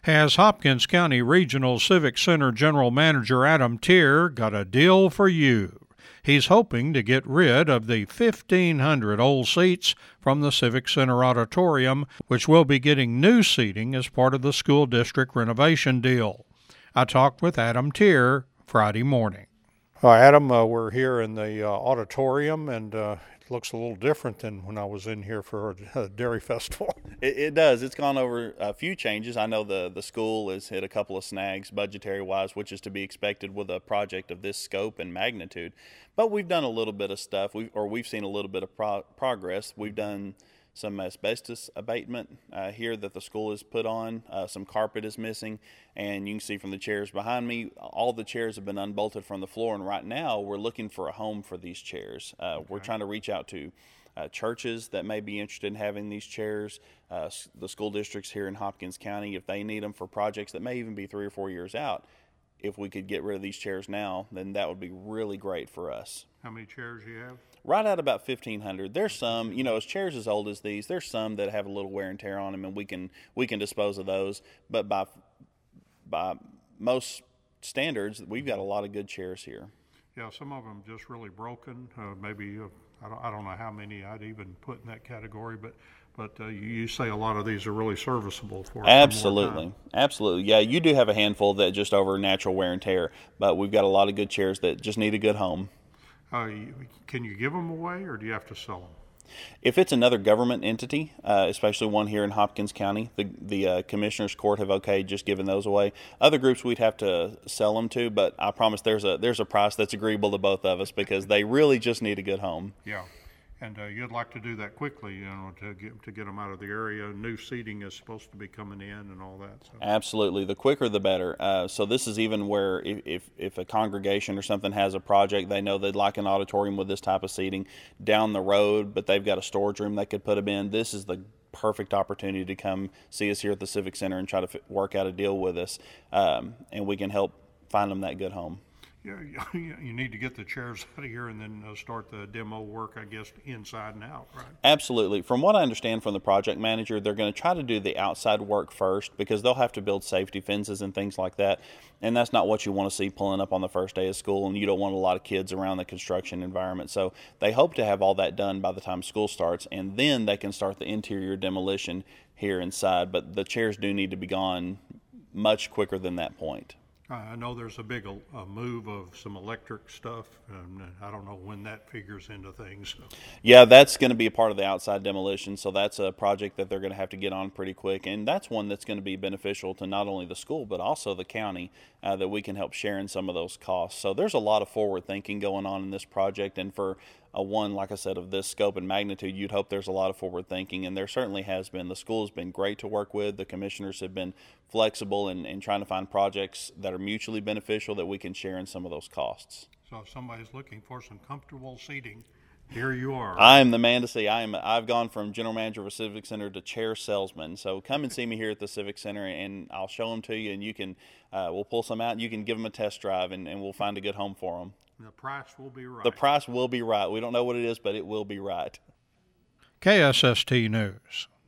Has Hopkins County Regional Civic Center General Manager Adam Tier got a deal for you. He's hoping to get rid of the 1,500 old seats from the Civic Center auditorium, which will be getting new seating as part of the school district renovation deal. I talked with Adam Tier Friday morning. Adam, we're here in the auditorium, and it looks a little different than when I was in here for a dairy festival. It does. It's gone over a few changes. I know the school has hit a couple of snags budgetary-wise, which is to be expected with a project of this scope and magnitude. But we've done a little bit of stuff, we've seen a little bit of progress. We've done some asbestos abatement here that the school has put on. Some carpet is missing, and you can see from the chairs behind me, all the chairs have been unbolted from the floor, and right now we're looking for a home for these chairs. We're trying to reach out to churches that may be interested in having these chairs, the school districts here in Hopkins County, if they need them for projects that may even be 3 or 4 years out. If we could get rid of these chairs now, then that would be really great for us. How many chairs do you have? Right at about 1,500. There's some, as chairs as old as these, there's some that have a little wear and tear on them, and we can dispose of those. But by most standards, we've got a lot of good chairs here. Yeah, some of them just really broken. Maybe I don't know how many I'd even put in that category, but you say a lot of these are really serviceable for us. Absolutely. Yeah, you do have a handful that just over natural wear and tear, but we've got a lot of good chairs that just need a good home. Can you give them away, or do you have to sell them? If it's another government entity, especially one here in Hopkins County, the Commissioners Court have okayed just giving those away. Other groups we'd have to sell them to, but I promise there's a price that's agreeable to both of us because they really just need a good home. Yeah. And you'd like to do that quickly, to get them out of the area. New seating is supposed to be coming in and all that. So. Absolutely, the quicker the better. So this is even where if a congregation or something has a project, they know they'd like an auditorium with this type of seating down the road, but they've got a storage room they could put them in. This is the perfect opportunity to come see us here at the Civic Center and try to work out a deal with us, and we can help find them that good home. Yeah, you need to get the chairs out of here and then start the demo work, I guess, inside and out, right? Absolutely. From what I understand from the project manager, they're going to try to do the outside work first because they'll have to build safety fences and things like that, and that's not what you want to see pulling up on the first day of school, and you don't want a lot of kids around the construction environment. So they hope to have all that done by the time school starts, and then they can start the interior demolition here inside, but the chairs do need to be gone much quicker than that point. I know there's a big move of some electric stuff, and I don't know when that figures into things. So. Yeah, that's going to be a part of the outside demolition, so that's a project that they're going to have to get on pretty quick, and that's one that's going to be beneficial to not only the school but also the county, that we can help share in some of those costs. So there's a lot of forward thinking going on in this project, and for a one, like I said, of this scope and magnitude, you'd hope there's a lot of forward thinking, and there certainly has been. The school has been great to work with. The commissioners have been flexible in trying to find projects that are mutually beneficial that we can share in some of those costs. So if somebody's looking for some comfortable seating, here you are. I am the man to see. I've gone from general manager of a Civic Center to chair salesman. So come and see me here at the Civic Center, and I'll show them to you, and you can we'll pull some out, and you can give them a test drive, and we'll find a good home for them. The price will be right. The price will be right. We don't know what it is, but it will be right. KSST News.